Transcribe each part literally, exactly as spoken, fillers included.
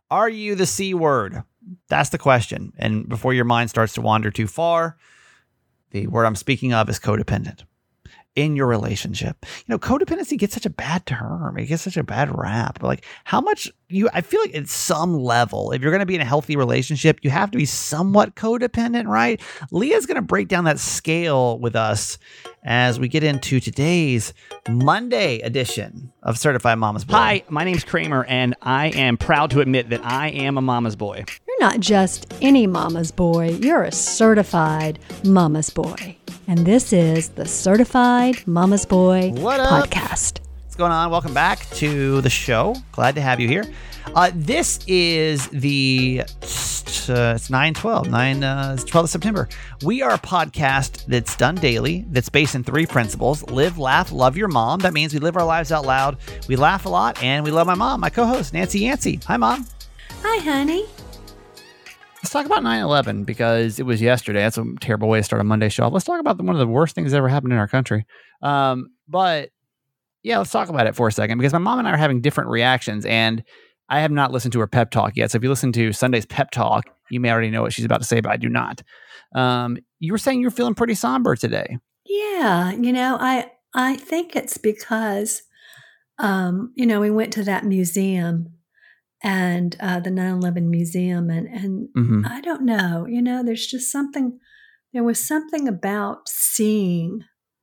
Are you the C word? That's the question. And before your mind starts to wander too far, the word I'm speaking of is codependent. In your relationship, you know, codependency gets such a bad term. It gets such a bad rap. But like, how much you, I feel like at some level, if you're going to be in a healthy relationship, you have to be somewhat codependent, right? Leah's going to break down that scale with us as we get into today's Monday edition of Certified Mama's Boy. Hi, my name's Kramer, and I am proud to admit that I am a mama's boy. You're not just any mama's boy. You're a certified mama's boy. And this is the Certified Mama's Boy What up? Podcast. What's going on? Welcome back to the show. Glad to have you here. Uh, this is the, uh, it's nine twelve, nine, uh, it's twelfth of September. We are a podcast that's done daily, that's based in three principles: live, laugh, love your mom. That means we live our lives out loud, we laugh a lot, and we love my mom, my co-host, Nancy Yancey. Hi, Mom. Hi, honey. Let's talk about nine eleven because it was yesterday. That's a terrible way to start a Monday show. Let's talk about the, one of the worst things that ever happened in our country. Um, but yeah, let's talk about it for a second because my mom and I are having different reactions, and I have not listened to her pep talk yet. So if you listen to Sunday's pep talk, you may already know what she's about to say, but I do not. Um, you were saying you're feeling pretty somber today. Yeah, you know, I I think it's because, um, you know, we went to that museum and uh, the nine eleven museum, and and Mm-hmm. I don't know, you know, there's just something. There was something about seeing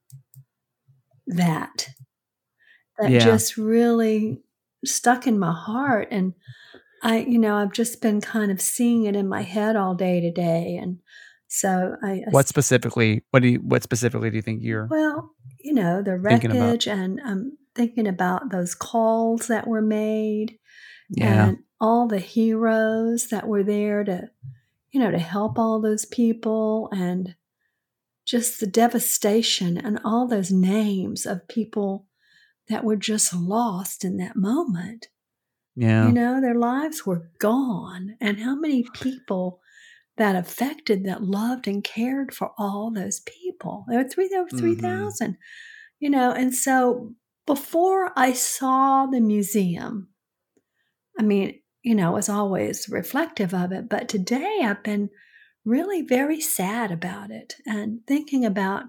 that that Yeah. just really stuck in my heart, and I, you know, I've just been kind of seeing it in my head all day today, and so I. I What specifically? What do you? What specifically do you think you're? Well, you know, the Thinking about- wreckage, and I'm thinking about those calls that were made, Yeah. and all the heroes that were there to, you know, to help all those people, and just the devastation and all those names of people that were just lost in that moment. Yeah. You know, their lives were gone. And how many people that affected that loved and cared for all those people? There were three, there were Mhm. three thousand, you know, and so before I saw the museum, I mean, you know, I was always reflective of it, but today I've been really very sad about it and thinking about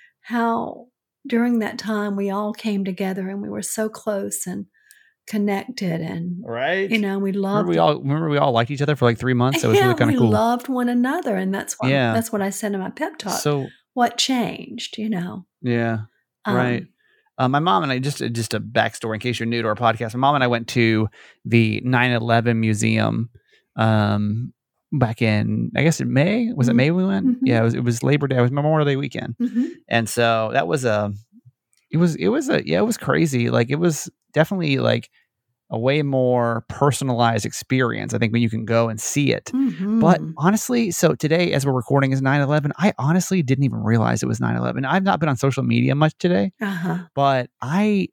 how during that time we all came together and we were so close and connected, and Right. you know, we Remember loved we all remember we all liked each other for like three months. It was yeah, really kind we of cool. loved one another, and that's what Yeah. that's what I said in my pep talk. So What changed, you know? yeah. Um, Right. Uh, my mom and I, just just a backstory in case you're new to our podcast. My mom and I went to the nine eleven museum um, back in, I guess in May. Was it Mhm. May we went? Mhm. Yeah, it was, it was Labor Day. It was Memorial Day weekend. mhm. And so that was a, it was, it was a, yeah, it was crazy. Like it was definitely like a way more personalized experience, I think, when you can go and see it. But Mhm. honestly, so today, as we're recording, is nine eleven. I honestly didn't even realize it was nine eleven. I've not been on social media much today, Uh-huh. but I,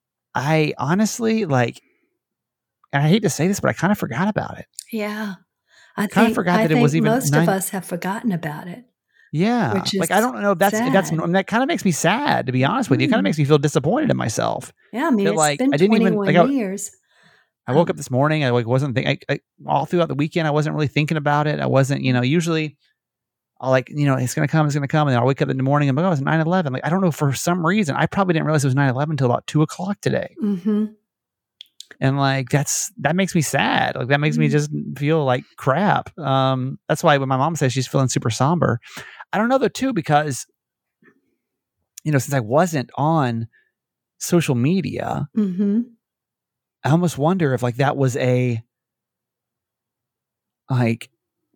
I honestly like, and I hate to say this, but I kind of forgot about it. Yeah. I Kinda think, forgot I that it think was even most nine- of us have forgotten about it. Yeah. Which Like, is I don't know if that's, if that's, sad. that kind of makes me sad, to be honest with you. It kind of Mm. makes me feel disappointed in myself. Yeah, I mean, That, it's like, been I didn't even- twenty-one like, I- years. I woke Um, up this morning. I like wasn't think I, I all throughout the weekend. I wasn't really thinking about it. I wasn't, you know, usually I'll like, you know, it's going to come, it's going to come. And then I'll wake up in the morning and I'm like, oh, it's nine eleven. Like, I don't know, for some reason, I probably didn't realize it was nine eleven until about two o'clock today. mhm. And like, that's, that makes me sad. Like that makes me Mm. just feel like crap. Um, that's why when my mom says she's feeling super somber, I don't know though too, because, you know, since I wasn't on social media, Mhm. I almost wonder if like that was a, like,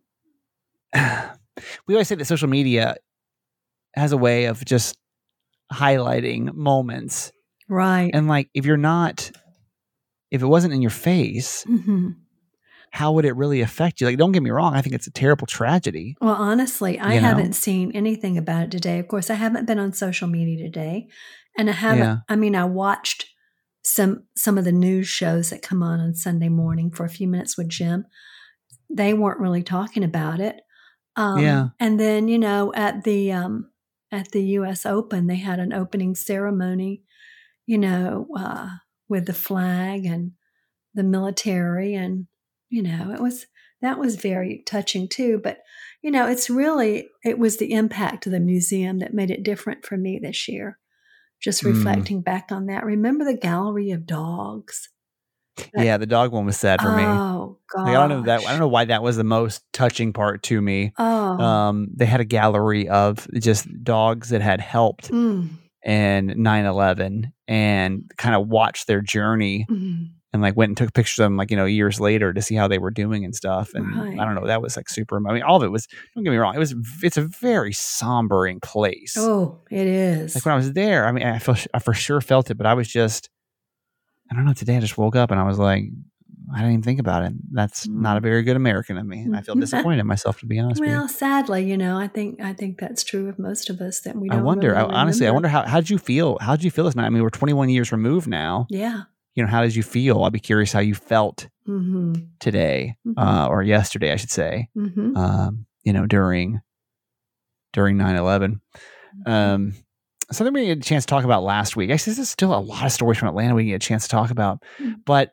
we always say that social media has a way of just highlighting moments. Right. And like, if you're not, if it wasn't in your face, Mhm. how would it really affect you? Like, don't get me wrong. I think it's a terrible tragedy. Well, honestly, I You know? haven't seen anything about it today. Of course, I haven't been on social media today, and I haven't. Yeah. I mean, I watched some some of the news shows that come on on Sunday morning for a few minutes with Jim. They weren't really talking about it. Um, Yeah. And then, you know, at the um, at the U S Open, they had an opening ceremony, you know, uh, with the flag and the military, and you know, it was, that was very touching too. But, you know, it's really, it was the impact of the museum that made it different for me this year. Just Mm. reflecting back on that. Remember the gallery of dogs? That- Yeah, the dog one was sad for me. Oh, God. Like, I don't know that. I don't know why that was the most touching part to me. Oh. Um, they had a gallery of just dogs that had helped Mm, in nine eleven and kind of watched their journey mm. and like went and took pictures of them like, you know, years later to see how they were doing and stuff. And Right. I don't know, that was like super, I mean, all of it was, don't get me wrong. It was, it's a very sombering place. Oh, it is. Like when I was there, I mean, I feel, I for sure felt it, but I was just, I don't know, today I just woke up and I was like, I didn't even think about it. That's Mm. not a very good American of me. I feel disappointed in myself, to be honest with you. Well, sadly, you know, I think I think that's true of most of us that we I don't wonder, really I, honestly, I remember. wonder how, how did you feel? How did you feel this night? I mean, we're twenty-one years removed now. Yeah. You know, how did you feel? I'd be curious how you felt Mm-hmm. today, Mhm. uh, or yesterday, I should say, Mm-hmm. um, you know, during, during nine eleven. Um, something we had a chance to talk about last week. Actually, there's still a lot of stories from Atlanta we get a chance to talk about, Mm. but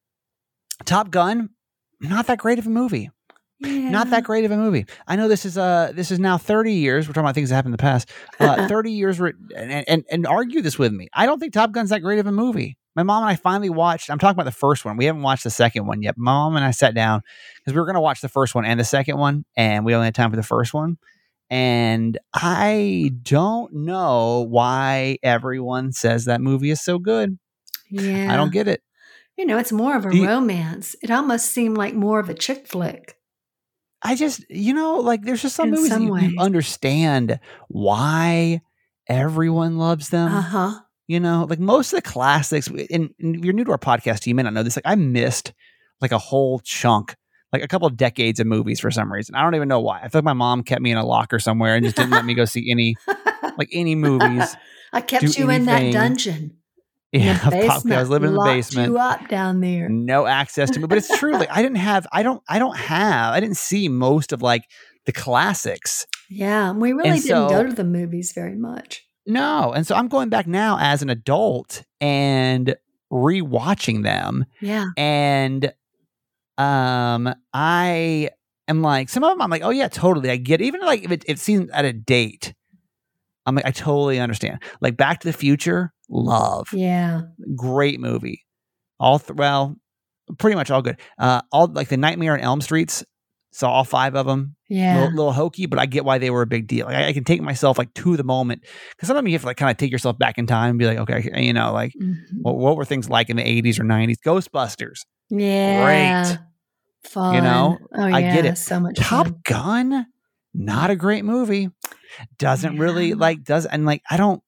Top Gun, not that great of a movie. Yeah. Not that great of a movie. I know this is uh this is now thirty years. We're talking about things that happened in the past. Uh, thirty years, re- and, and and argue this with me. I don't think Top Gun's that great of a movie. My mom and I finally watched. I'm talking about the first one. We haven't watched the second one yet. My mom and I sat down because we were going to watch the first one and the second one, and we only had time for the first one. And I don't know why everyone says that movie is so good. Yeah. I don't get it. You know, it's more of a Do you- romance. It almost seemed like more of a chick flick. I just, you know, like there's just some In movies that some you, you ways. understand why everyone loves them. Uh huh. You know, like most of the classics, and, and if you're new to our podcast, you may not know this. Like I missed like a whole chunk, like a couple of decades of movies for some reason. I don't even know why. I feel like my mom kept me in a locker somewhere and just didn't let me go see any, like any movies. I kept do you in that anything. dungeon. Yeah, in the I basement. was living in the Locked basement. you up down there. No access to me, but it's true. Like I didn't have, I don't, I don't have, I didn't see most of like the classics. Yeah, we really And didn't so- go to the movies very much. No. And so I'm going back now as an adult and rewatching them. Yeah. And um, I am like, some of them I'm like, oh yeah, totally. I get it. Even like if it, it seems at a date, I'm like, I totally understand. Like Back to the Future, love. Yeah. Great movie. All, th- well, pretty much all good. Uh, all like the Nightmare on Elm Streets, saw all five of them. Yeah. Little, little hokey, but I get why they were a big deal. Like I, I can take myself like to the moment because sometimes you have to like kind of take yourself back in time and be like, okay, you know, like Mhm. what, what were things like in the eighties or nineties? Ghostbusters, Yeah. great. Fun. You know, oh, I yeah, get it. So much Top fun. Gun, not a great movie. Doesn't really Yeah. like does and like I don't.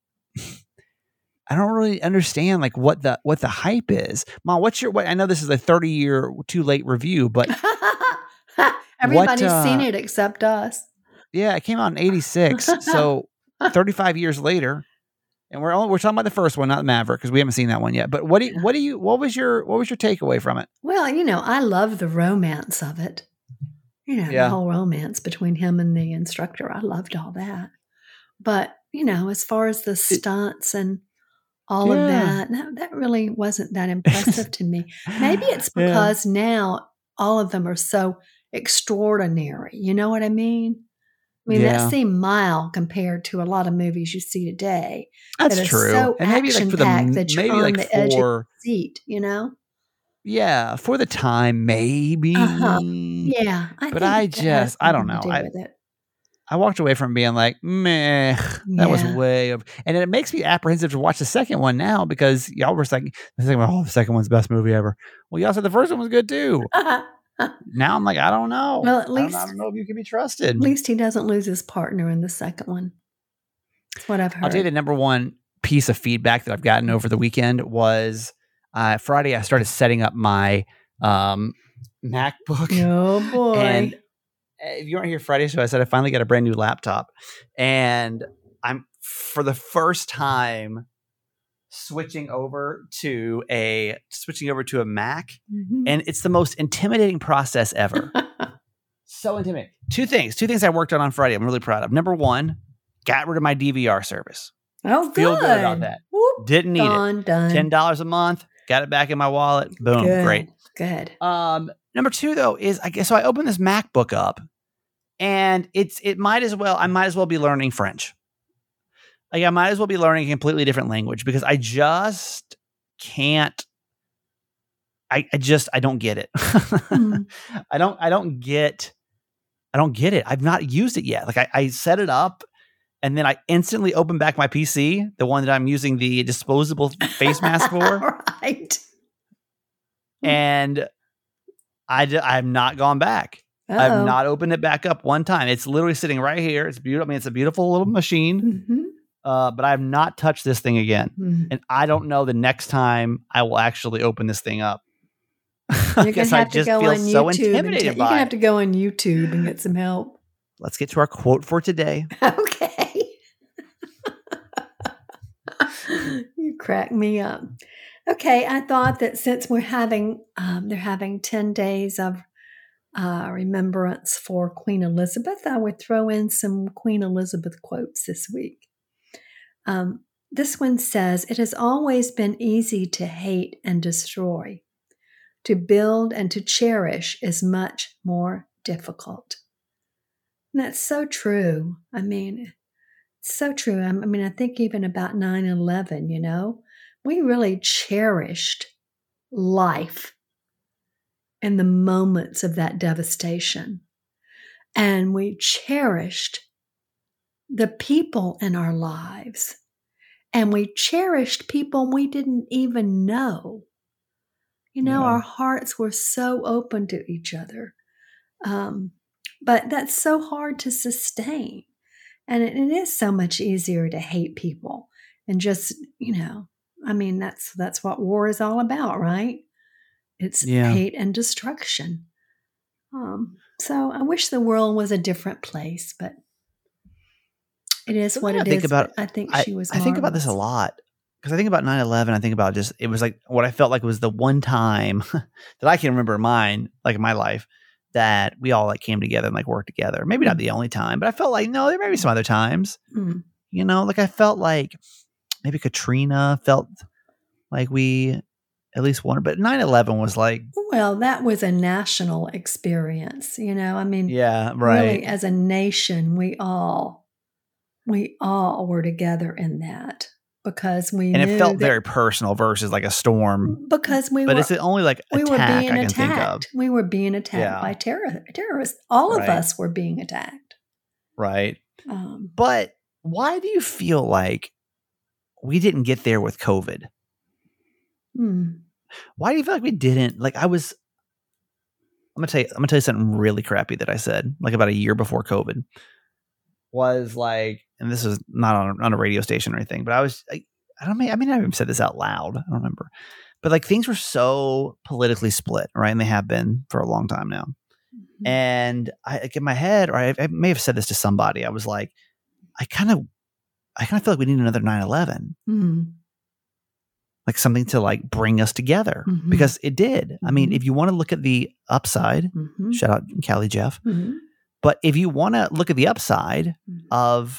I don't really understand like what the what the hype is. Mom, what's your what I know this is a thirty year too late review, but Everybody's uh, seen it except us. yeah, it came out in eighty-six. So thirty-five years later, and we're only, we're talking about the first one, not Maverick, because we haven't seen that one yet. But what do you, what do you what was your what was your takeaway from it? Well, you know, I love the romance of it. You know, Yeah. the whole romance between him and the instructor. I loved all that. But, you know, as far as the stunts and all of Yeah. that, no, that really wasn't that impressive to me. Maybe it's Yeah. because now all of them are so extraordinary. You know what I mean? I mean, Yeah. that seemed mild compared to a lot of movies you see today. That's that are true. So and maybe like for the action-packed that you're maybe on like the edge of for your seat, you know? yeah for the time maybe. Uh-huh. Yeah. I But think I that has just- I don't something to know. do I- with it. I walked away from being like, meh, that was Yeah. way over. And it makes me apprehensive to watch the second one now because y'all were like, the second one, oh, the second one's the best movie ever. Well, y'all said the first one was good too. Now I'm like, I don't know. Well, at I don't- least- I don't know if you can be trusted. At least he doesn't lose his partner in the second one. That's what I've heard. I'll tell you the number one piece of feedback that I've gotten over the weekend was uh, Friday. I started setting up my um, MacBook. Oh boy. And if you weren't here Friday, so I said I finally got a brand new laptop, and I'm for the first time switching over to a switching over to a Mac, Mhm. and it's the most intimidating process ever. So intimidating. Two things. Two things I worked on on Friday. I'm really proud of. Number one, got rid of my D V R service. oh, good. Feel good about that. Whoop. Didn't need it. Done, done. Ten dollars a month. Got it back in my wallet. Boom. Good. Great. Good. Um, Number two, though, is I guess so I opened this MacBook up, and it's it might as well I might as well be learning French. Like I might as well be learning a completely different language because I just can't. I, I just I don't get it. mm. I don't I don't get I don't get it. I've not used it yet. Like I, I set it up, and then I instantly open back my P C, the one that I'm using the disposable face mask for, right? And I d- I've not gone back. Uh-oh. I've not opened it back up one time. It's literally sitting right here. It's beautiful. I mean, it's a beautiful little machine. Mm-hmm. Uh, but I have not touched this thing again. Mm-hmm. And I don't know the next time I will actually open this thing up. You're going to have to go on so YouTube. And t- you're going to have to go on YouTube and get some help. Let's get to our quote for today. Okay. You crack me up. Okay, I thought that since we're having, um, they're having ten days of uh, remembrance for Queen Elizabeth, I would throw in some Queen Elizabeth quotes this week. Um, this one says, "It has always been easy to hate and destroy. To build and to cherish is much more difficult." And that's so true. I mean, it's so true. I mean, I think even about nine eleven, you know, we really cherished life in the moments of that devastation. And we cherished the people in our lives. And we cherished people we didn't even know. You know, yeah. Our hearts were so open to each other. Um, but that's so hard to sustain. And it, it is so much easier to hate people and just, you know, I mean, that's that's what war is all about, right? It's yeah. hate and destruction. Um, so I wish the world was a different place, but it is what it think is. About, I think I, she was I think about this a lot. Because I think about nine eleven, I think about just, it was like what I felt like was the one time that I can remember in mine, like in my life, that we all like came together and like worked together. Maybe mm-hmm. not the only time, but I felt like, no, there may be some other times. Mm-hmm. You know, like I felt like maybe Katrina felt like we at least wanted, but nine eleven was like. Well, that was a national experience, you know, I mean. Yeah, right. Really, as a nation, we all, we all were together in that. Because we and knew it felt that, very personal versus like a storm. Because we but were, it's the only like we attack were being I can attacked. think of. We were being attacked yeah. by terror, terrorists. All of right. us were being attacked. Right. Um, but why do you feel like we didn't get there with COVID? Hmm. Why do you feel like we didn't? Like I was, I'm gonna tell you, I'm gonna tell you something really crappy that I said like about a year before COVID. Was like, and this is not on, on a radio station or anything, but I was, I, I don't mean, I mean, I even said this out loud. I don't remember, but like things were so politically split, right? And they have been for a long time now. Mm-hmm. And I, like in my head, or I, I may have said this to somebody. I was like, I kind of, I kind of feel like we need another nine eleven, mm-hmm. like something to like bring us together mm-hmm. because it did. Mm-hmm. I mean, if you want to look at the upside, mm-hmm. shout out Callie Jeff. Mm-hmm. But if you want to look at the upside mm-hmm. of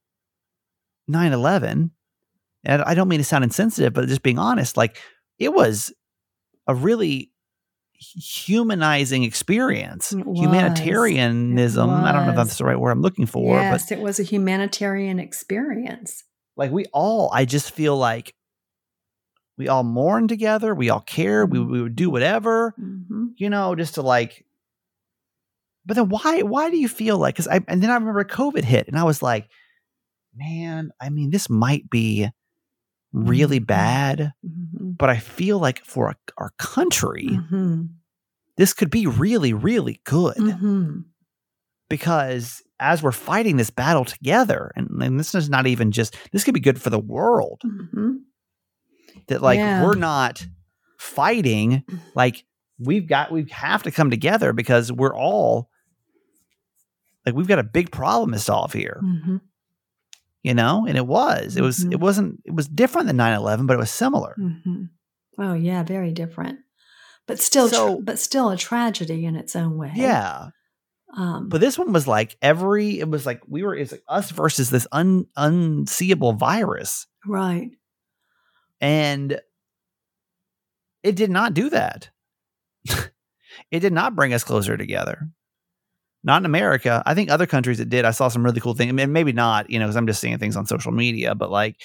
nine eleven, and I don't mean to sound insensitive, but just being honest, like it was a really humanizing experience. It was. Humanitarianism. It was. I don't know if that's the right word I'm looking for. Yes, but it was a humanitarian experience. Like we all, I just feel like we all mourned together. We all cared. Mm-hmm. We, we would do whatever, mm-hmm. you know, just to like. But then why, why do you feel like, cause I, and then I remember COVID hit and I was like, man, I mean, this might be really bad, mm-hmm. but I feel like for a, our country, mm-hmm. this could be really, really good mm-hmm. because as we're fighting this battle together, and, and this is not even just, this could be good for the world mm-hmm. that like, yeah. we're not fighting, like we've got, we have to come together because we're all like, we've got a big problem to solve here. Mm-hmm. You know, and it was, it was, mm-hmm. it wasn't, it was different than nine eleven, but it was similar. Mm-hmm. Oh yeah. Very different, but still, so, tra- but still a tragedy in its own way. Yeah. Um, but this one was like every, it was like, we were, it's like us versus this un, unseeable virus. Right. And it did not do that. It did not bring us closer together. Not in America. I think other countries it did. I saw some really cool things. I mean, maybe not, you know, because I'm just seeing things on social media, but like,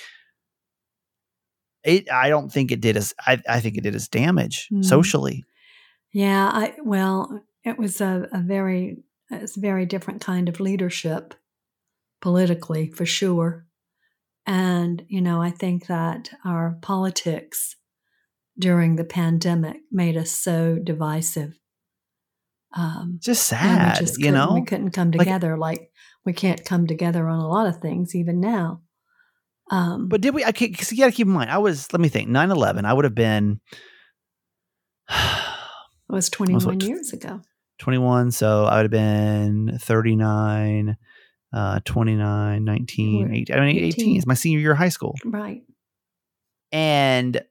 it. I don't think it did as. I, I think it did as damage Mm. socially. Yeah, I well, it was a, a very it's a very different kind of leadership politically, for sure. And, you know, I think that our politics during the pandemic made us so divisive. Um, Just and we sad, just you couldn't, know. we couldn't come Like- together like, we can't come together on a lot of things even now. Um, But did we? I can't, 'cause you got to keep in mind. I was. Let me think. nine eleven. I would have been it was twenty-one t- years ago. twenty-one. So I would have been thirty-nine, uh, twenty-nine, nineteen, We're eighteen. I mean, eighteen. eighteen. It's my senior year of high school. Right. And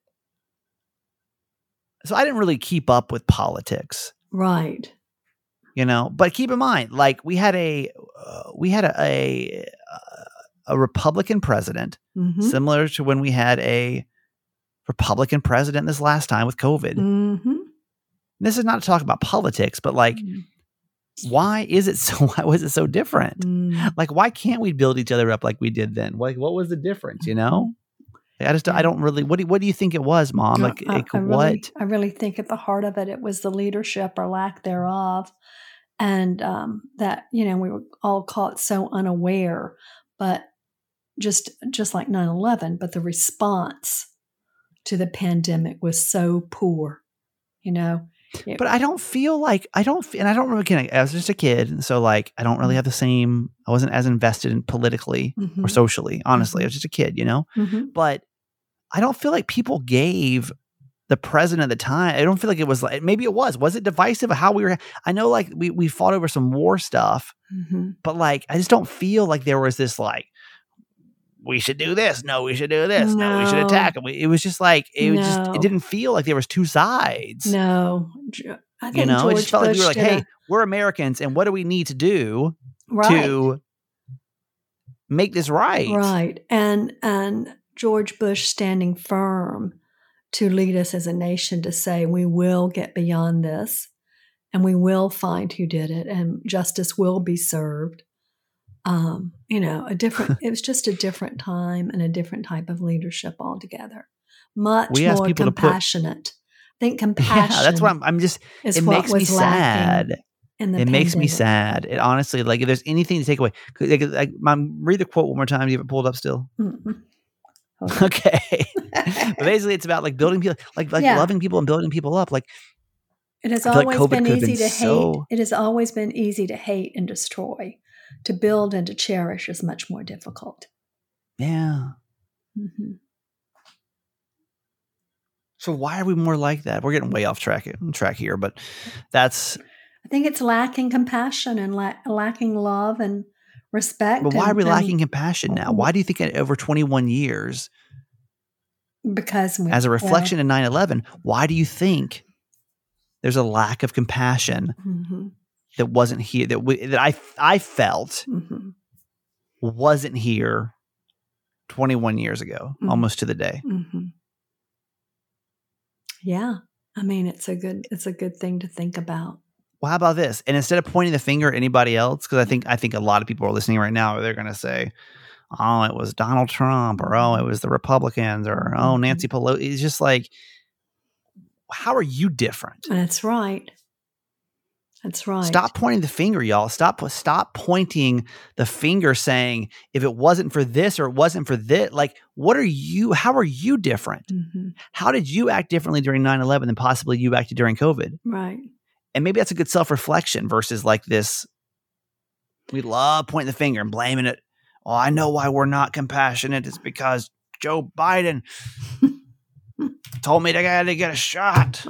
so I didn't really keep up with politics, Right. you know, but keep in mind, like we had a, uh, we had a, a, a Republican president, Mm-hmm. similar to when we had a Republican president this last time with COVID. Mm-hmm. This is not to talk about politics, but like, why is it so, why was it so different? Mm. Like, why can't we build each other up like we did then? Like, what was the difference, you know? I just, I don't really, what do, what do you think it was, Mom? No, Like, I, like I what? really, I really think at the heart of it, it was the leadership or lack thereof. And um, that, you know, we were all caught so unaware, but just, just like nine eleven, but the response to the pandemic was so poor, you know? It- But I don't feel like I don't, f- and I don't remember. Again, I was just a kid, and so like I don't really have the same. I wasn't as invested in politically or Mhm. socially. Honestly, I Mhm. was just a kid, you know. Mhm. But I don't feel like people gave the president at the time. I don't feel like it was like maybe it was. Was it divisive? How we were? I know like we we fought over some war stuff, Mhm. but like I just don't feel like there was this like we should do this. No, we should do this. No, we should No. attack. And we, it was just like it was just. No. It didn't feel like there was two sides. No, Ge- I think You know, George it just felt like Bush we were like, did hey, a- we're Americans, and what do we need to do right, to make this right? right, and and George Bush standing firm to lead us as a nation to say we will get beyond this, and we will find who did it, and justice will be served. Um, you know, a different. It was just a different time and a different type of leadership altogether. Much We asked more people to put- compassionate. I think compassion. Yeah, that's what I'm. I'm just. is It what makes me was lacking sad. in the It makes me pandemic. sad. It honestly, like, if there's anything to take away, like, like, Mom, read the quote one more time. Do you have it pulled up still? Mm-mm. Okay. But basically, it's about like building people, like like Yeah. loving people and building people up. Like, It has I feel like always COVID been could have easy been to so- hate. It has always been easy to hate and destroy. To build and to cherish is much more difficult. yeah. hmm So why are we more like that? We're getting way off track track here, but that's. I think it's lacking compassion and la- lacking love and respect. But why are and- we and lacking compassion now? Why do you think in over twenty-one years, Because we, as a well, reflection of nine eleven, why do you think there's a lack of compassion mhm, that wasn't here, that we, that I I felt mhm, wasn't here twenty-one years ago, Mhm. almost to the day? mhm. Yeah, I mean it's a good it's a good thing to think about. Well, how about this? And instead of pointing the finger at anybody else, because I think I think a lot of people are listening right now, they're going to say, "Oh, it was Donald Trump," or "Oh, it was the Republicans," or "Oh, Mhm. Nancy Pelosi." It's just like, how are you different? That's right. That's right. Stop pointing the finger, y'all. Stop stop pointing the finger saying, if it wasn't for this or it wasn't for this, like, what are you, how are you different? Mhm, How did you act differently during nine eleven than possibly you acted during COVID? Right. And maybe that's a good self-reflection versus like this, we love pointing the finger and blaming it. Oh, I know why we're not compassionate. It's because Joe Biden told me that I got to get a shot.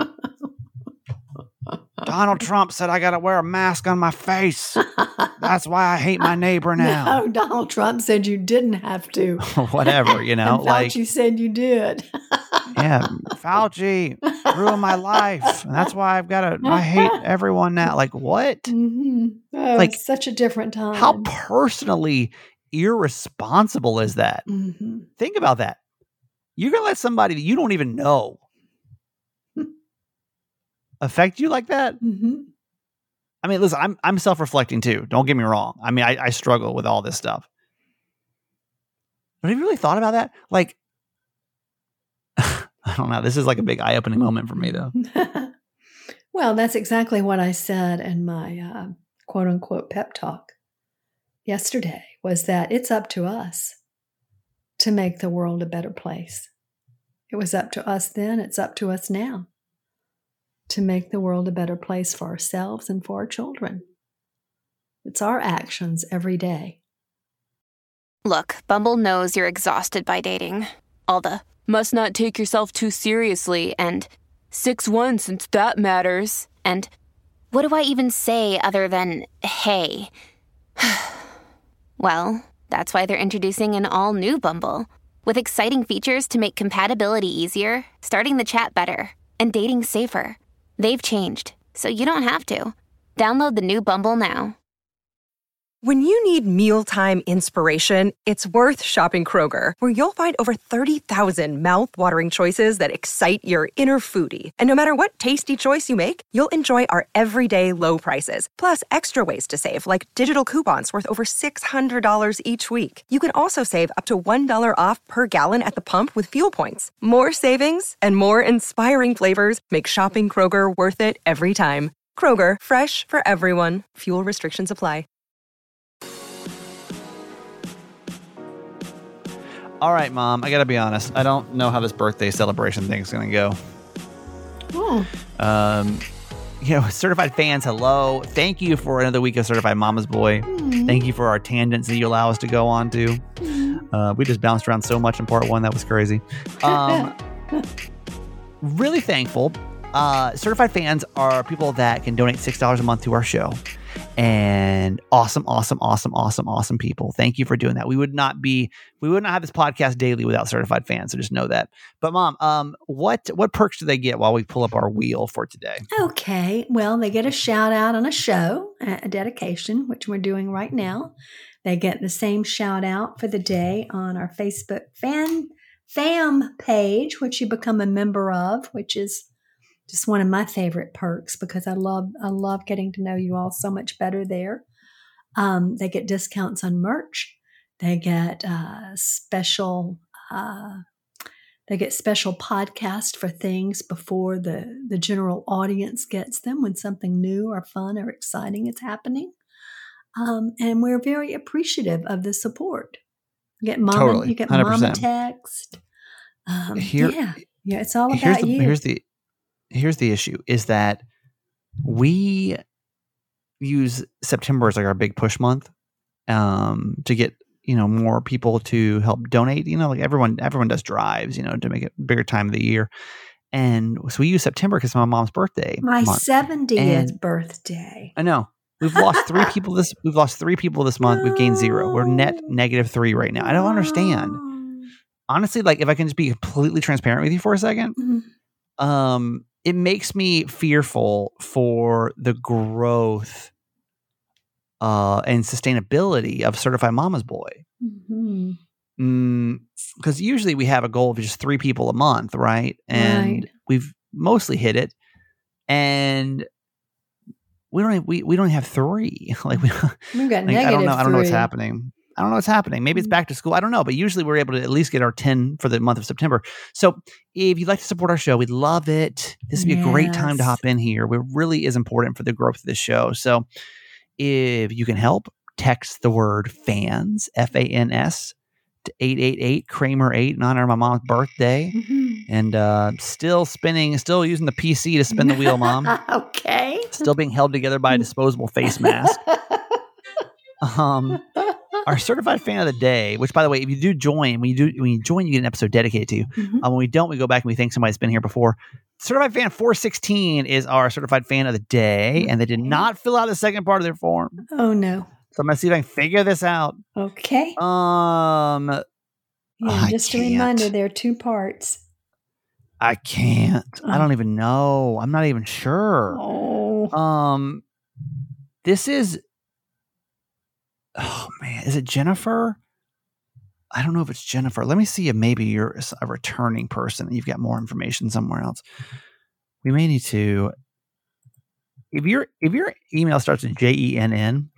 Donald Trump said I got to wear a mask on my face. That's why I hate my neighbor now. No, Donald Trump said you didn't have to. Or whatever, you know, And like, Fauci said you did. yeah, Fauci ruined my life. And that's why I've got to, I hate everyone now. Like, what? hmm Oh, Like, it's such a different time. How personally irresponsible is that? hmm Think about that. You're going to let somebody that you don't even know affect you like that? Mm-hmm. I mean, listen, I'm I'm self-reflecting too. Don't get me wrong. I mean, I, I struggle with all this stuff. But have you really thought about that? Like, I don't know. This is like a big eye-opening moment for me, though. Well, that's exactly what I said in my uh, quote-unquote pep talk yesterday, was that it's up to us to make the world a better place. It was up to us then. It's up to us now to make the world a better place for ourselves and for our children. It's our actions every day. Look, Bumble knows you're exhausted by dating. All the must not take yourself too seriously and six one since that matters. And what do I even say other than hey? Well, that's why they're introducing an all-new Bumble with exciting features to make compatibility easier, starting the chat better, and dating safer. They've changed, so you don't have to. Download the new Bumble now. When you need mealtime inspiration, it's worth shopping Kroger, where you'll find over thirty thousand mouth-watering choices that excite your inner foodie. And no matter what tasty choice you make, you'll enjoy our everyday low prices, plus extra ways to save, like digital coupons worth over six hundred dollars each week. You can also save up to one dollar off per gallon at the pump with fuel points. More savings and more inspiring flavors make shopping Kroger worth it every time. Kroger, fresh for everyone. Fuel restrictions apply. All right, Mom, I got to be honest. I don't know how this birthday celebration thing is going to go. Oh. Um, you know, certified fans, hello. Thank you for another week of Certified Mama's Boy. Mm-hmm. Thank you for our tangents that you allow us to go on to. Mm-hmm. Uh, we just bounced around so much in part one. That was crazy. Um, really thankful. Uh, certified fans are people that can donate six dollars a month to our show. And awesome, awesome, awesome, awesome, awesome people. Thank you for doing that. We would not be, we would not have this podcast daily without certified fans. So just know that. But Mom, um, what what perks do they get while we pull up our wheel for today? Okay. Well, they get a shout out on a show, a dedication, which we're doing right now. They get the same shout out for the day on our Facebook fan fam page, which you become a member of, which is just one of my favorite perks because I love I love getting to know you all so much better there. Um, they get discounts on merch. They get uh, special uh, they get special podcast for things before the the general audience gets them when something new or fun or exciting is happening. Um, and we're very appreciative of the support. You get mama, Totally, you get one hundred percent. mama text. Um, Here, yeah, yeah, it's all here's about the, you. Here's the Here's the issue is that we use September as like our big push month um, to get, you know, more people to help donate, you know, like everyone, everyone does drives, you know, to make it a bigger time of the year. And so we use September because it's my mom's birthday. My month. seventieth And birthday. I know we've lost three people this, we've lost three people this month. We've gained zero. We're net negative three right now. I don't understand. Honestly, like if I can just be completely transparent with you for a second, Mm-hmm. um, it makes me fearful for the growth uh, and sustainability of Certified Mama's Boy. Mm-hmm. Mm, because usually we have a goal of just three people a month, right? And Right. we've mostly hit it. And we don't we we don't have three. Like we, We've got like, negative I don't know. I don't know what's three. happening. I don't know what's happening. Maybe it's back to school. I don't know. But usually we're able to at least get our ten for the month of September. So if you'd like to support our show, we'd love it. This would be a great time to Yes. hop in here. It really is important for the growth of the show. So if you can help, text the word fans, F A N S, to eight eight eight Kramer eight in honor of my mom's birthday. Mhm. And uh, still spinning, still using the P C to spin the wheel, Mom. Okay. Still being held together by a disposable face mask. Um, our certified fan of the day, which by the way, if you do join, when you do when you join, you get an episode dedicated to you. Mhm. Uh, when we don't, we go back and we thank somebody that's been here before. Certified fan four sixteen is our certified fan of the day, and they did not fill out the second part of their form. Oh no. So I'm gonna see if I can figure this out. Okay. Um, Yeah, I just a can't. reminder, there are two parts. I can't. I Oh. don't even know. I'm not even sure. Oh. Um, this is. Oh man, is it Jennifer? I don't know if it's Jennifer. Let me see if maybe you're a returning person and you've got more information somewhere else. We may need to if your if your email starts with J E N N,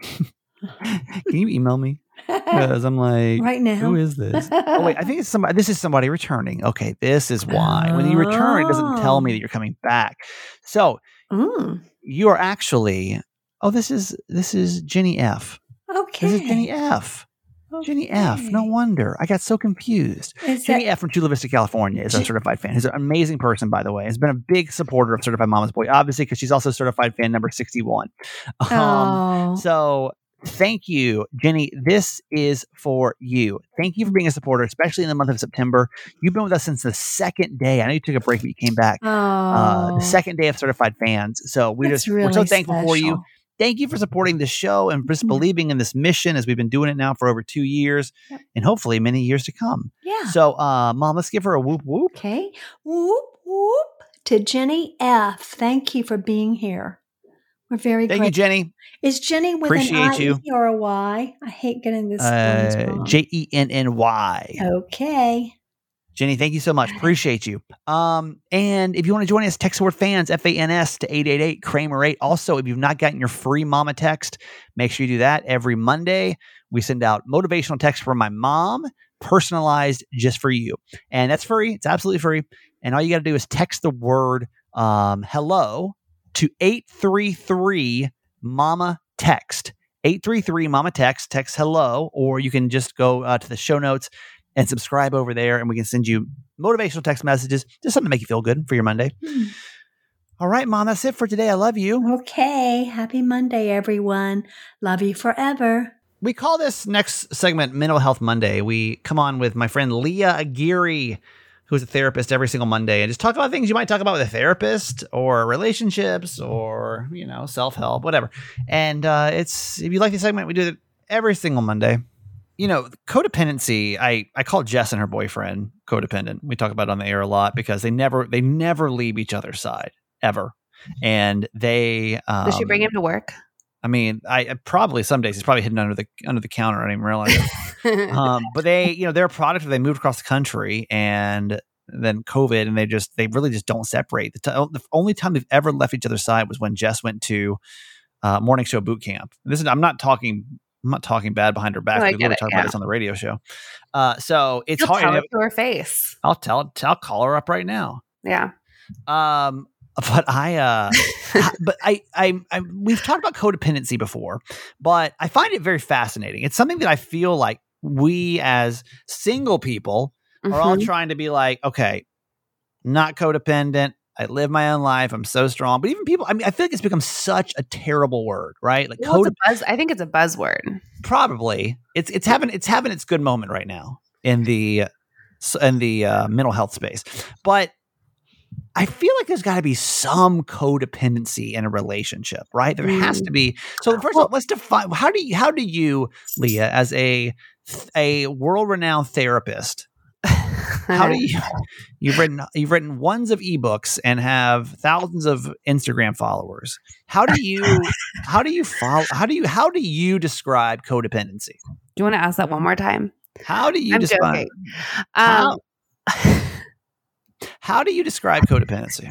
can you email me? Because I'm like, right now. Who is this? Oh wait, I think it's somebody. This is somebody returning. Okay, this is why. When you return, it doesn't tell me that you're coming back. So Mm. you are actually. Oh, this is this is Jenny F. Okay. This is Jenny F. Okay. Jenny F. No wonder. I got so confused. Is Jenny that- F. from Chula Vista, California is a certified fan. He's an amazing person, by the way. Has been a big supporter of Certified Mama's Boy, obviously, because she's also certified fan number sixty-one. Um, Oh. so thank you, Jenny. This is for you. Thank you for being a supporter, especially in the month of September. You've been with us since the second day. I know you took a break, but you came back. Oh. Uh, the second day of certified fans. So we That's just really we're so thankful for you. special. Thank you for supporting the show and just Mhm. believing in this mission as we've been doing it now for over two years Yep. and hopefully many years to come. Yeah. So, uh, Mom, let's give her a whoop whoop. Okay. Whoop, whoop to Jenny F. Thank you for being here. We're very Thank you, grateful. Jenny. Is Jenny with Appreciate an I you. E or a Y? I hate getting this spellings Uh, wrong. J E N N Y. Okay. Jenny, thank you so much. Appreciate you. Um, and if you want to join us, text the word fans, F A N S, to eight eight eight Kramer eight. Also, if you've not gotten your free mama text, make sure you do that every Monday. We send out motivational text for my mom, personalized just for you. And that's free. It's absolutely free. And all you got to do is text the word um, hello to eight three three mama text. eight three three mama text. Text hello, or you can just go uh, to the show notes and subscribe over there, and we can send you motivational text messages, just something to make you feel good for your Monday. Hmm. All right, Mom, that's it for today. I love you. Okay. Happy Monday, everyone. Love you forever. We call this next segment Mental Health Monday. We come on with my friend Leah Aguirre, who's a therapist every single Monday, and just talk about things you might talk about with a therapist or relationships or, you know, self-help, whatever. And uh, it's, if you like the segment, we do it every single Monday. You know, codependency, I, I call Jess and her boyfriend codependent. We talk about it on the air a lot because they never they never leave each other's side, ever. And they um, Does she bring him to work? I mean, I I probably some days he's probably hidden under the under the counter. I didn't even realize it. um, but they, you know, they're a product of they moved across the country and then COVID, and they just they really just don't separate. The, t- the only time they've ever left each other's side was when Jess went to uh, morning show boot camp. This is I'm not talking. I'm not talking bad behind her back. No, I we get were it, talking yeah. about this on the radio show. Uh, so it's You'll hard. tell it to her face. I'll tell. I'll call her up right now. Yeah. Um, but I, uh, but I, I, I, we've talked about codependency before, but I find it very fascinating. It's something that I feel like we as single people are all Mhm. trying to be like, okay, not codependent. I live my own life. I'm so strong. But even people, I mean, I feel like it's become such a terrible word, right? Like Well, it's code, a buzz. I think it's a buzzword. probably it's it's having it's having its good moment right now in the in the uh, mental health space. But I feel like there's got to be some codependency in a relationship, right? There has to be. So first of all, let's define how do you how do you, Leah, as a a world renowned therapist, how do you you've written you've written ones of ebooks and have thousands of Instagram followers. How do you how do you follow how do you how do you describe codependency? Do you want to ask that one more time? How do you I'm describe joking. how, Um, how do you describe codependency?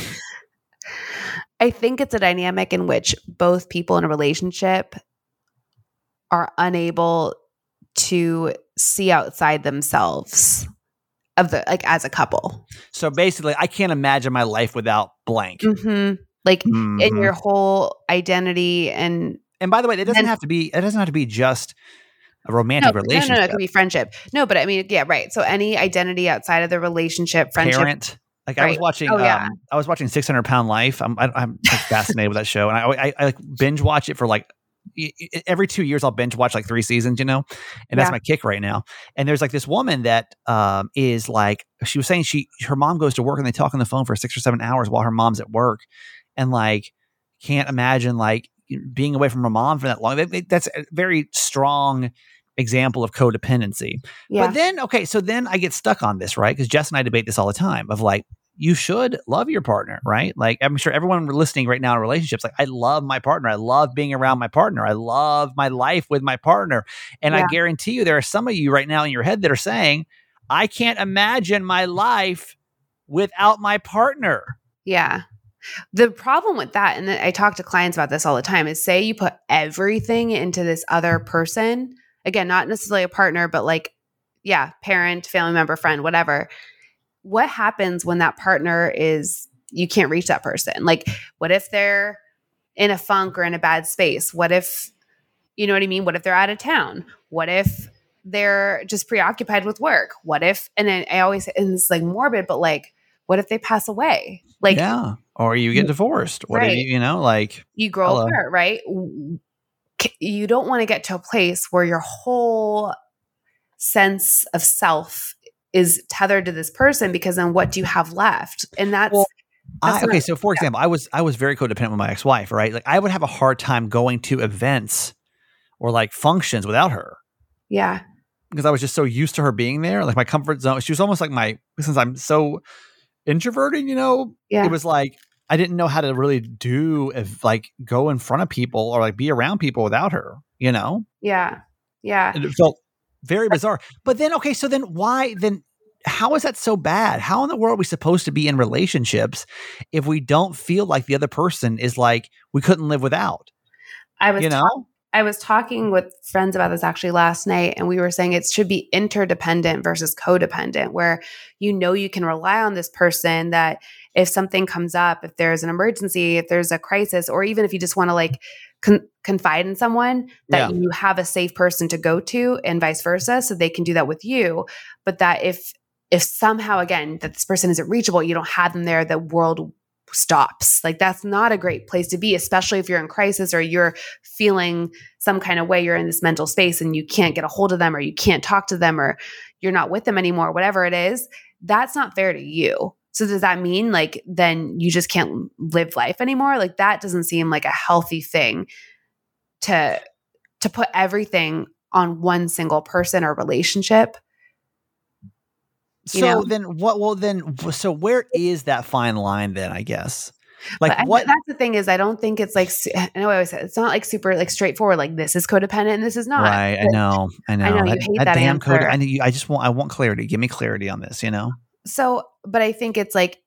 I think it's a dynamic in which both people in a relationship are unable to see outside themselves of the like as a couple. So basically, I can't imagine my life without blank. hmm Like in Mhm. your whole identity and And by the way, it doesn't then- have to be. It doesn't have to be just a no, romantic no, relationship. no, no, it could be friendship. No, but I mean, yeah, right. So any identity outside of the relationship, friendship, Parent. Like I was Right. watching. Oh, yeah. um, I was watching six hundred Pound Life. I'm I, I'm like fascinated with that show, and I, I I like binge watch it for like y- y- every two years. I'll binge watch like three seasons, you know, and that's Yeah. my kick right now. And there's like this woman that um is like she was saying she her mom goes to work and they talk on the phone for six or seven hours while her mom's at work, and like can't imagine like being away from her mom for that long. That- that- That's a very strong example of codependency. yeah, But then, okay, so then I get stuck on this, right? Because Jess and I debate this all the time of like, you should love your partner, right? Like, I'm sure everyone listening right now in relationships, like, I love my partner. I love being around my partner. I love my life with my partner. And I Yeah. guarantee you, there are some of you right now in your head that are saying, I can't imagine my life without my partner. yeah. The problem with that, and I talk to clients about this all the time, is say you put everything into this other person, again, not necessarily a partner, but like, yeah, parent, family member, friend, whatever. What happens when that partner is, you can't reach that person? Like, what if they're in a funk or in a bad space? What if, you know what I mean? What if they're out of town? What if they're just preoccupied with work? What if, and I, I always, and it's like morbid, but like, what if they pass away? Like, yeah. Or you get divorced. What right. if you, you know, like you grow hello. apart, right? You don't want to get to a place where your whole sense of self is tethered to this person, because then what do you have left? And that's, well, that's I, okay. not, So for example, I was, I was very codependent with my ex-wife, right? Like I would have a hard time going to events or like functions without her. Yeah. Because I was just so used to her being there. Like my comfort zone. She was almost like my, since I'm so introverted, you know, yeah. it was like, I didn't know how to really do if like go in front of people or like be around people without her, you know? Yeah. Yeah. It felt very bizarre. But then, okay, so then why then, how is that so bad? How in the world are we supposed to be in relationships if we don't feel like the other person is like, we couldn't live without? I was, you know, ta- I was talking with friends about this actually last night, and we were saying it should be interdependent versus codependent, where you know you can rely on this person, that if something comes up, if there's an emergency, if there's a crisis, or even if you just want to like con- confide in someone, that Yeah. you have a safe person to go to, and vice versa, so they can do that with you. But that if if somehow, again, that this person isn't reachable, you don't have them there, the world stops. Like that's not a great place to be, especially if you're in crisis or you're feeling some kind of way, you're in this mental space and you can't get a hold of them, or you can't talk to them, or you're not with them anymore, whatever it is. That's not fair to you. So does that mean like then you just can't live life anymore? Like that doesn't seem like a healthy thing to to put everything on one single person or relationship. So You know? then what, well then, so where is that fine line then, I guess? Like But what? I, that's the thing is I don't think it's like, I know I always say, it's not like super like straightforward, like this is codependent and this is not. Right. I But- know. I know. I know, you that, hate that that damn code. answer. I need you. I just want, I want clarity. Give me clarity on this, you know? So, but I think it's like,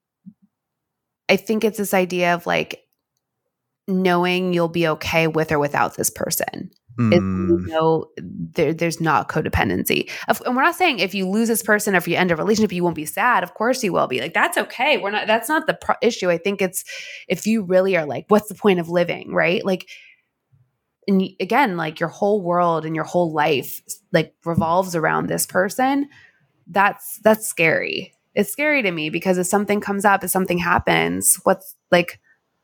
I think it's this idea of like knowing you'll be okay with or without this person. Is you Mm, know there, there's not codependency. Of- And we're not saying if you lose this person or if you end a relationship, you won't be sad. Of course you will be. Like, that's okay. We're not, that's not the pro- issue. I think it's if you really are like, what's the point of living, right? Like, and y- again, like your whole world and your whole life like revolves around this person. That's, that's scary. It's scary to me because if something comes up, if something happens, what's like,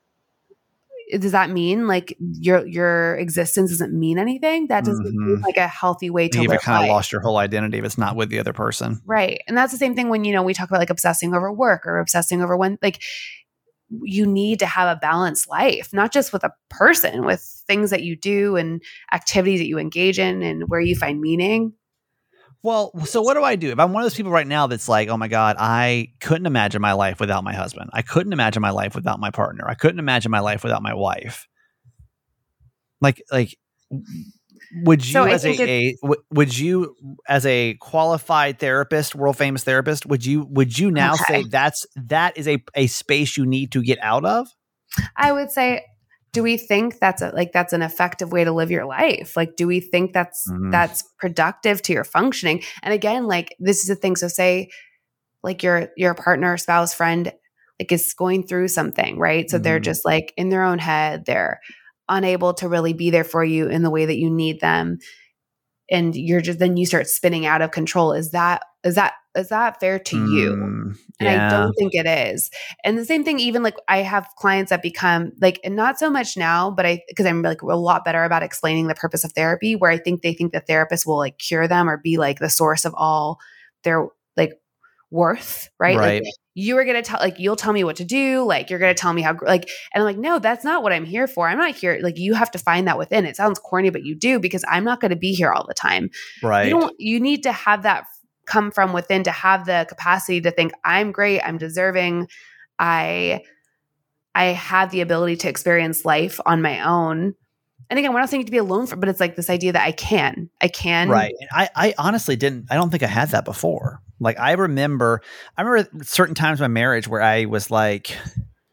does that mean like your your existence doesn't mean anything? That doesn't Mhm. seem like a healthy way to you've live kind of life. lost your whole identity if it's not with the other person. Right. And that's the same thing when, you know, we talk about like obsessing over work or obsessing over when, like, you need to have a balanced life, not just with a person, with things that you do and activities that you engage in and where you find meaning. Well, so what do I do? If I'm one of those people right now that's like, oh my God, I couldn't imagine my life without my husband. I couldn't imagine my life without my partner. I couldn't imagine my life without my wife. Like, like, would you So I as a, think a w- would you as a qualified therapist, world famous therapist, would you would you now Okay. say that's that is a a space you need to get out of? I would say, do we think that's a, like that's an effective way to live your life? Like, do we think that's Mhm. that's productive to your functioning? And again, like this is the thing. So say like your your partner, spouse, friend, like is going through something, right? So they're Mhm. just like in their own head, they're unable to really be there for you in the way that you need them. And you're just then you start spinning out of control. Is that is that is that fair to you? Mm, And I yeah. don't think it is. And the same thing, even like I have clients that become like, and not so much now, but I, because I'm like a lot better about explaining the purpose of therapy, where I think they think the therapist will like cure them or be like the source of all their like worth, right? Right. Like you are going to tell, like, you'll tell me what to do. Like, you're going to tell me how, gr- like, and I'm like, no, that's not what I'm here for. I'm not here. Like, you have to find that within. It sounds corny, but you do, because I'm not going to be here all the time. Right. You don't, you need to have that come from within to have the capacity to think I'm great, I'm deserving, I I have the ability to experience life on my own. And again, we're not saying to be alone for, but it's like this idea that I can, I can. Right. And I, I honestly didn't, I don't think I had that before. Like I remember, I remember certain times in my marriage where I was like,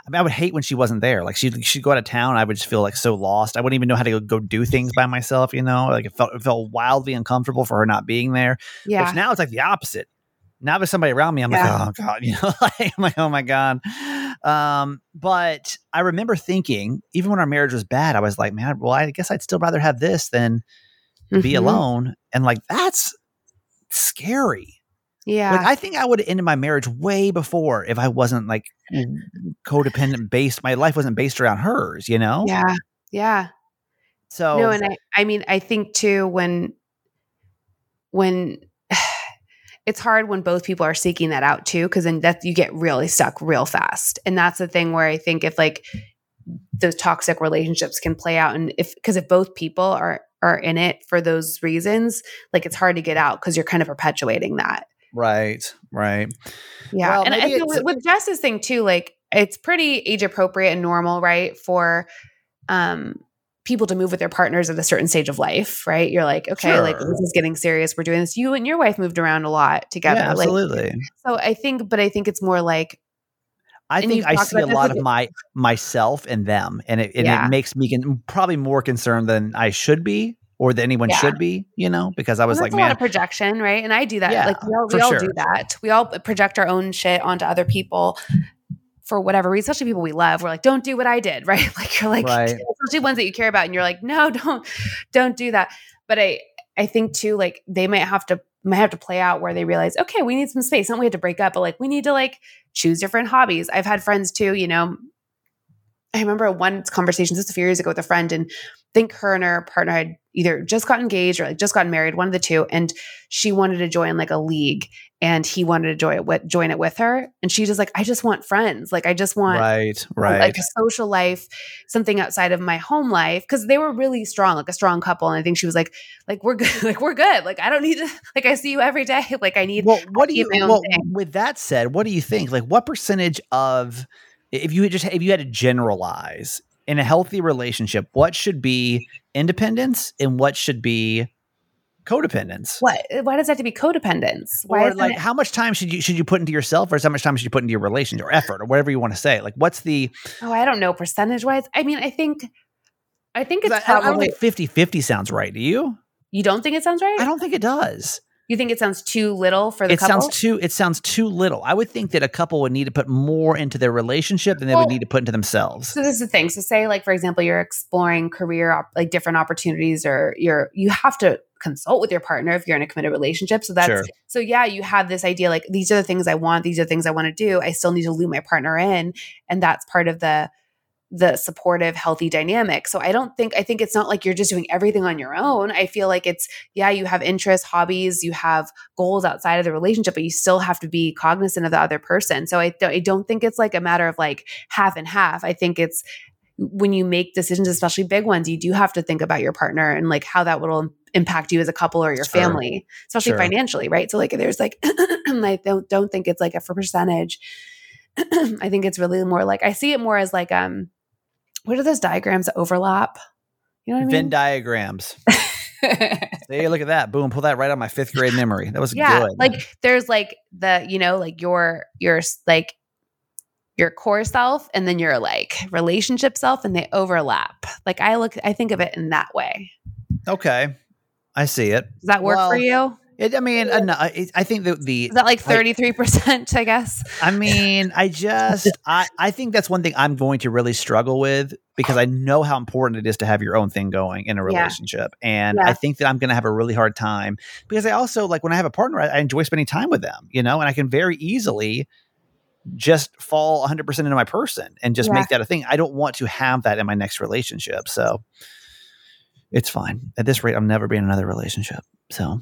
I mean, I would hate when she wasn't there. Like she'd, she'd go out of town. And I would just feel like so lost. I wouldn't even know how to go, go do things by myself. You know, like it felt, it felt wildly uncomfortable for her not being there. Yeah. Which now it's like the opposite. Now there's somebody around me. I'm Yeah. like, oh God, you know, like, I'm like, oh my God. Um, but I remember thinking, even when our marriage was bad, I was like, man, well, I guess I'd still rather have this than be Mhm. alone. And like, that's scary. Yeah. Like, I think I would have ended my marriage way before if I wasn't like codependent based. My life wasn't based around hers, you know? yeah. Yeah. So, No, and I, I mean, I think too, when, when it's hard when both people are seeking that out too, because then that you get really stuck real fast. And that's the thing where I think if like those toxic relationships can play out, and if, because if both people are, are in it for those reasons, like it's hard to get out because you're kind of perpetuating that. right, right. Yeah. Well, and I maybe think it's- with, with Jess's thing too, like it's pretty age appropriate and normal, right? For um people to move with their partners at a certain stage of life, right? You're like, okay, like Sure. this is getting serious. We're doing this. You and your wife moved around a lot together. Yeah, Like, absolutely. so I think, but I think it's more like, I and think you've I talked see a about this lot with of it- my myself in them, and it and Yeah. it makes me con- probably more concerned than I should be, or that anyone Yeah. should be. You know, because I was well, like, that's a lot man, of projection, right? And I do that. Yeah, like we all, we for all sure. do that. We all project our own shit onto other people for whatever reason, especially people we love. We're like, don't do what I did, right? Like you're like, Right. especially ones that you care about, and you're like, no, don't, don't do that. But I, I think too, like they might have to, might have to play out where they realize, okay, we need some space. Not we have to break up, but like we need to like choose different hobbies. I've had friends too, you know. I remember one conversation just a few years ago with a friend, and I think her and her partner had either just got engaged or like just gotten married, one of the two. And she wanted to join like a league, and he wanted to join it with, join it with her. And she just like, I just want friends. Like, I just want right, right, like a social life, something outside of my home life. Cause they were really strong, like a strong couple. And I think she was like, like, we're good. Like, we're good. Like, I don't need to, like, I see you every day. Like I need, Well, what do I you? need my own Well, thing. with that said, what do you think? Like, what percentage of if you had just if you had to generalize in a healthy relationship, what should be independence and what should be codependence? what, why does that have to be codependence? Why Or is like, it, how much time should you should you put into yourself, or how much time should you put into your relationship, or effort, or whatever you want to say? Like, what's the? oh, I don't know percentage wise. I mean, I think, I think 'Cause it's I, I don't probably, think fifty-fifty sounds right. Do you? you don't think it sounds right? I don't think it does. You think it sounds too little for the It couple? sounds too. It sounds too little. I would think that a couple would need to put more into their relationship than they Well, would need to put into themselves. So this is the thing. So say like, for example, you're exploring career, op- like different opportunities, or you're, you have to consult with your partner if you're in a committed relationship. So that's, Sure. so yeah, you have this idea, like these are the things I want. These are the things I want to do. I still need to loop my partner in. And that's part of the, the supportive, healthy dynamic. So I don't think, I think it's not like you're just doing everything on your own. I feel like it's, yeah, you have interests, hobbies, you have goals outside of the relationship, but you still have to be cognizant of the other person. So I, th- I don't think it's like a matter of like half and half. I think it's when you make decisions, especially big ones, you do have to think about your partner and like how that will impact you as a couple or your Sure. family, especially Sure. financially, right? So like there's like, I don't, don't think it's like a for percentage. I think it's really more like, I see it more as like, um, what are those diagrams that overlap? You know what I Venn mean? diagrams. Hey, look at that. Boom. Pull that right out of my fifth grade memory. That was yeah. good. Like there's like the, you know, like your, your like your core self and then your like relationship self, and they overlap. Like I look, I think of it in that way. Okay. I see it. Does that work Well, for you? It, I mean, uh, no, it, I think that the, Is that like I- thirty-three percent, I guess? I mean, I just, I, I think that's one thing I'm going to really struggle with, because I know how important it is to have your own thing going in a Yeah. relationship. And Yeah. I think that I'm going to have a really hard time, because I also, like, when I have a partner, I, I enjoy spending time with them, you know, and I can very easily just fall one hundred percent into my person and just Yeah. make that a thing. I don't want to have that in my next relationship. So it's fine. At this rate, I'm never being in another relationship. So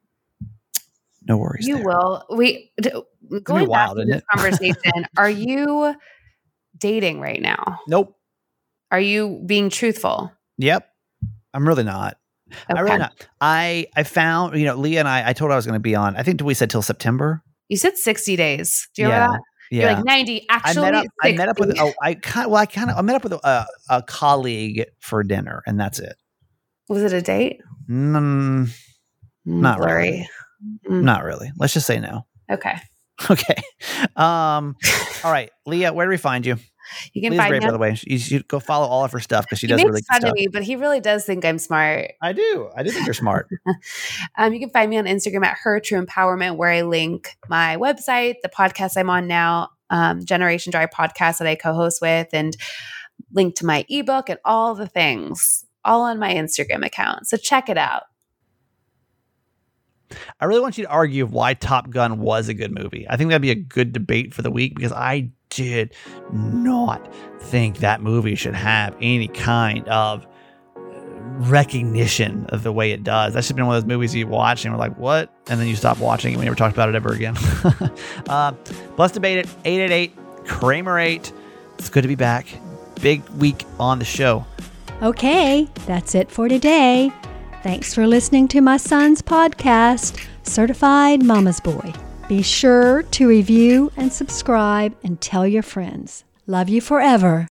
no worries. You there. will. We d- going back wild, to isn't this it? conversation. Are you dating right now? Nope. Are you being truthful? Yep. I'm really not. I really Okay. not. I I found, you know, Leah and I, I told her I was going to be on, I think we said till September. You said sixty days. Do you yeah. remember that? Yeah. You're like ninety. I Actually, met up, I met up with, sixty. oh, I kind well, I kind of, I met up with a, a colleague for dinner, and that's it. Was it a date? Mm, Mm, Not blurry. really. Mm, Not really. Let's just say no. Okay. Okay. Um, all right. Leah, where do we find you? You can Leah's find great, me. by On, the way. You should go follow all of her stuff because she he does makes really good fun stuff. of me, but he really does think I'm smart. I do. I do think you're smart. um, you can find me on Instagram at Her True Empowerment, where I link my website, the podcast I'm on now, um, Generation Drive podcast that I co-host with, and link to my ebook and all the things, all on my Instagram account. So check it out. I really want you to argue why Top Gun was a good movie. I think that'd be a good debate for the week because I did not think that movie should have any kind of recognition of the way it does. That's just been one of those movies you watch and we're like, what? And then you stop watching and we never talked about it ever again. uh, let's debate it. eight eight eight, Kramer eight. It's good to be back. Big week on the show. Okay, that's it for today. Thanks for listening to my son's podcast, Certified Mama's Boy. Be sure to review and subscribe and tell your friends. Love you forever.